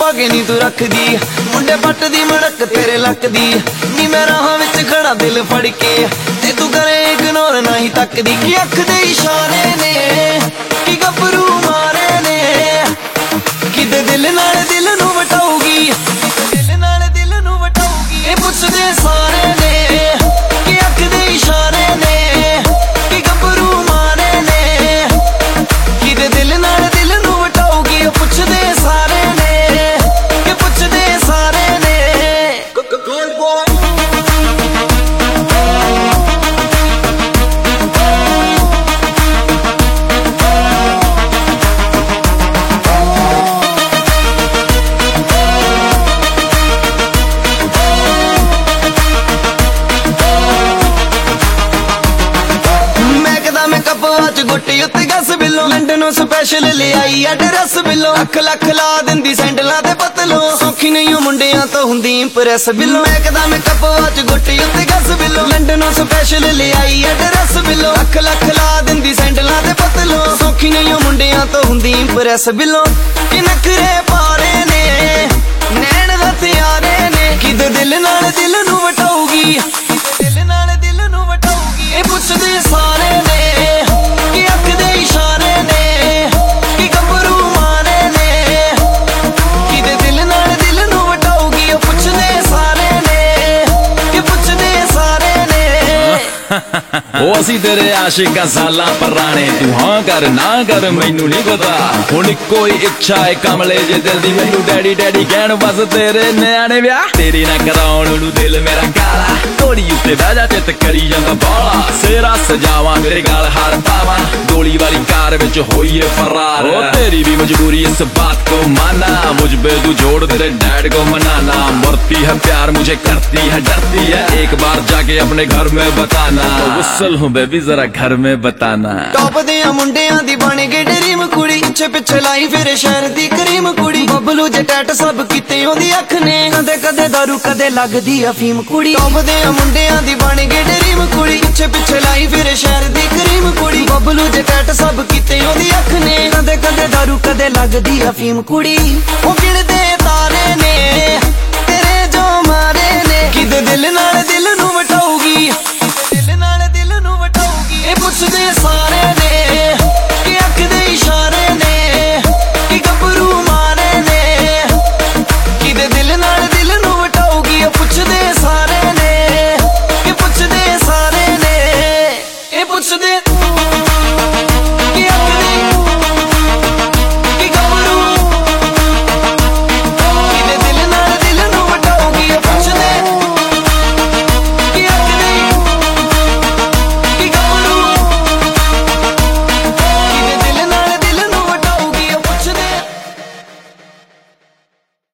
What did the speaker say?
छुपा के नी तू रख दी मुंडे पट दी मड़क तेरे लक दी नी मैं राह विच खड़ा दिल फड़ के ते तू करे इग्नोर नहीं तक दी कि अख दे इशारे ने कि गबरू मारे ने कि दिल नाल दिल नू वटाऊगी दिल नाल दिल नू वटाऊगी ए पुछदे सारे ने कि अख दे इशारे ने कि गबरू मारे ने कि दिल नाल दिल नू वटाऊगी ओ पुछदे सारे ने कि पुछदे सारे ने गुड बॉय गुट्टी उत्ते गस बिलो लंडनों स्पैशल ले आई एड्रेस बिलो अख लख ला दिंदी सैंडलां ते पतलों सौखी नहीं मुंडियां तो हुंदी इंप्रेस बिलो मैं कदम कपवाच गुट्टी उत्ते गस बिलो लंडनों स्पैशल ले आई एड्रेस बिलो अख लख ला दिंदी सैंडलां ते पतलों सौखी नहीं मुंडियां तो हुंदी इंप्रेस बिलो कि नखरे पारे ने नैन हथियारे ने कि दिल नाल दिल नू वटाऊगी दिल नाल दिल नू वटाऊगी ए पुछदे सारे ने कि अख दे इशारे ने कि गबरू मारे ने कि दिल नाल दिल नू वटाऊगी ओ पुछदे सारे ने कि पुछदे सारे ने ओ असी तेरे आशिकां सालां पुराने तू हाँ कर ना कर मैनू नहीं पता हुण कोई इच्छा है कमले जे दिल दी मैनू डैडी डैडी कहण बस तेरे न्याणे ब्याह तेरी ना कराउण नू दिल मेरा काला घोड़ी उत्ते बह जा चित करी जांदा बाला सेरा सजावां तेरे गल हार पावां गोली वाली कार विच होईए फरार ओ तेरी भी मजबूरी इस बात को माना मुझ पे तू जोड़ तेरे डैड को मनाना मरती है प्यार मुझे करती है डरती है एक बार जाके अपने घर में बताना गुस्सल हूँ बेबी जरा घर में बताना टॉप दियां मुंडियां दी बन गई ड्रीम कुड़ी पिछे पिछे लाई फिर शहर दी करीम कुड़ी बबलू जे टैट सब किते ओदी अख ने कदे कदे दारू कदे लगदी अफीम कुड़ी टॉप दियां मुंडियां दी बन गई ड्रीम कुड़ी पिछे पिछे लाई फिर शहर दी करीम कुड़ी बबलू जे टैट सब किते ओदी अख ने कदे कदे दारू कदे लगदी अफीम कुड़ी ओ गिणदे तारे ने